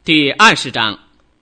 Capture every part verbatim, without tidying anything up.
第二十章。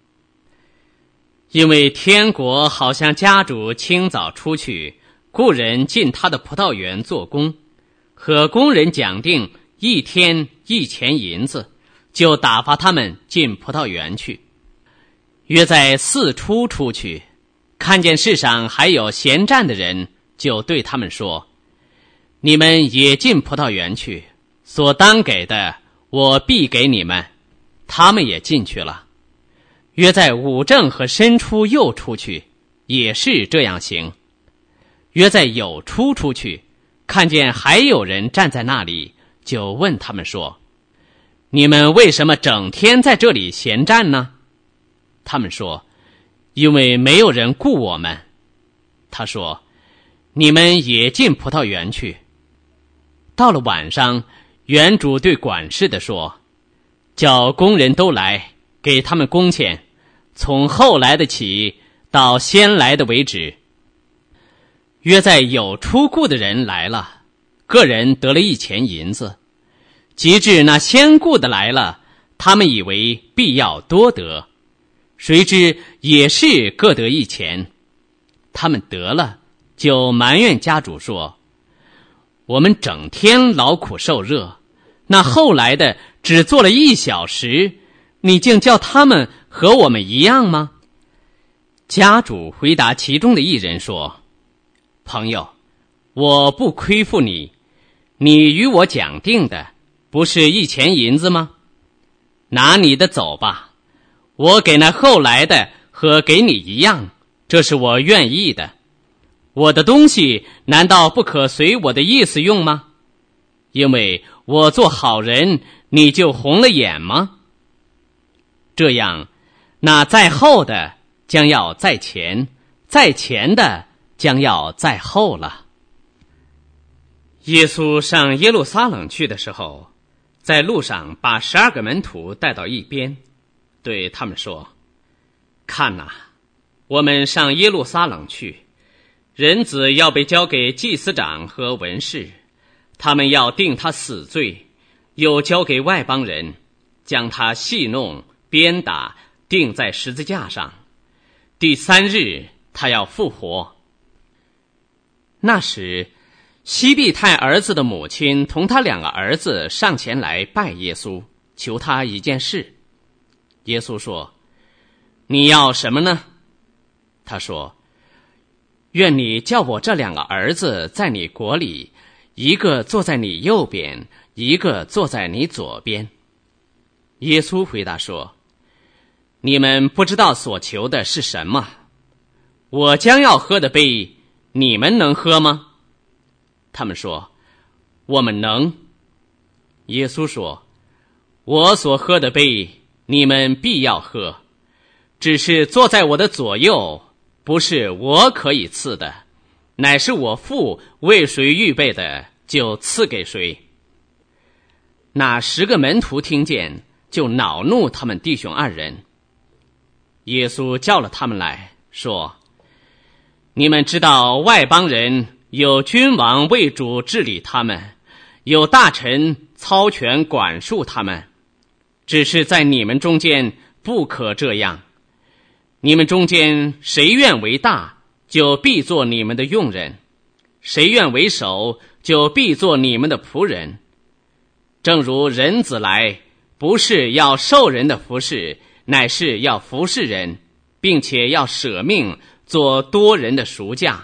因为天国好像家主清早出去，雇人进他的葡萄园做工，和工人讲定一天一钱银子，就打发他们进葡萄园去。约在巳初出去，看见世上还有闲站的人，就对他们说：你们也进葡萄园去，所当给的我必给你们。他们也进去了。约在午正和申初又出去，也是这样行。约在酉初出去，看见还有人站在那里，就问他们说：你们为什么整天在这里闲站呢？他们说：因为没有人雇我们。他说：你们也进葡萄园去。到了晚上，园主对管事的说：叫工人都来，给他们工钱，从后来的起到先来的为止。约在有出雇的人来了，个人得了一钱银子。及至那先雇的来了，他们以为必要多得，谁知也是各得一钱。他们得了，就埋怨家主说：我们整天劳苦受热，那后来的只做了一小时，你竟叫他们和我们一样吗？家主回答其中的一人说：朋友，我不亏负你，你与我讲定的不是一钱银子吗？拿你的走吧，我给那后来的和给你一样，这是我愿意的。我的东西难道不可随我的意思用吗？因为我做好人，你就红了眼吗？这样，那在后的将要在前，在前的将要在后了。耶稣上耶路撒冷去的时候，在路上把十二个门徒带到一边，对他们说：看哪，我们上耶路撒冷去，人子要被交给祭司长和文士，他们要定他死罪，又交给外邦人，将他戏弄鞭打，钉在十字架上。第三日他要复活。那时西庇太儿子的母亲同他两个儿子上前来拜耶稣，求他一件事。耶稣说：你要什么呢？他说：愿你叫我这两个儿子在你国里，一个坐在你右边，一个坐在你左边。耶稣回答说：你们不知道所求的是什么。我将要喝的杯，你们能喝吗？他们说：我们能。耶稣说：我所喝的杯，你们必要喝，只是坐在我的左右，不是我可以赐的，乃是我父为谁预备的，就赐给谁。那十个门徒听见，就恼怒他们弟兄二人。耶稣叫了他们来说：你们知道外邦人有君王为主治理他们，有大臣操权管束他们，只是在你们中间不可这样。你们中间谁愿为大，就必做你们的用人；谁愿为首，就必做你们的仆人。正如人子来，不是要受人的服侍，乃是要服侍人，并且要舍命做多人的赎价。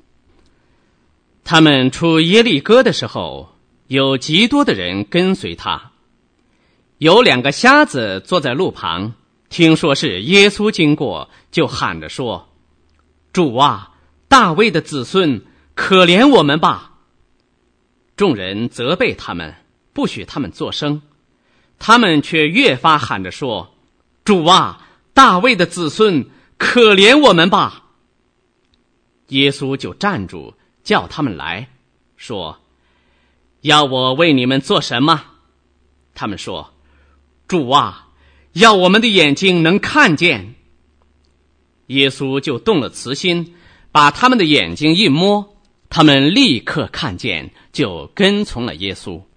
他们出耶利哥的时候，有极多的人跟随他。有两个瞎子坐在路旁，听说是耶稣经过，就喊着说：主啊，大卫的子孙，可怜我们吧。众人责备他们，不许他们作声。他们却越发喊着说：主啊，大卫的子孙，可怜我们吧。耶稣就站住，叫他们来，说：要我为你们做什么？他们说：主啊，要我们的眼睛能看见。耶稣就动了慈心，把他们的眼睛一摸，他们立刻看见，就跟从了耶稣。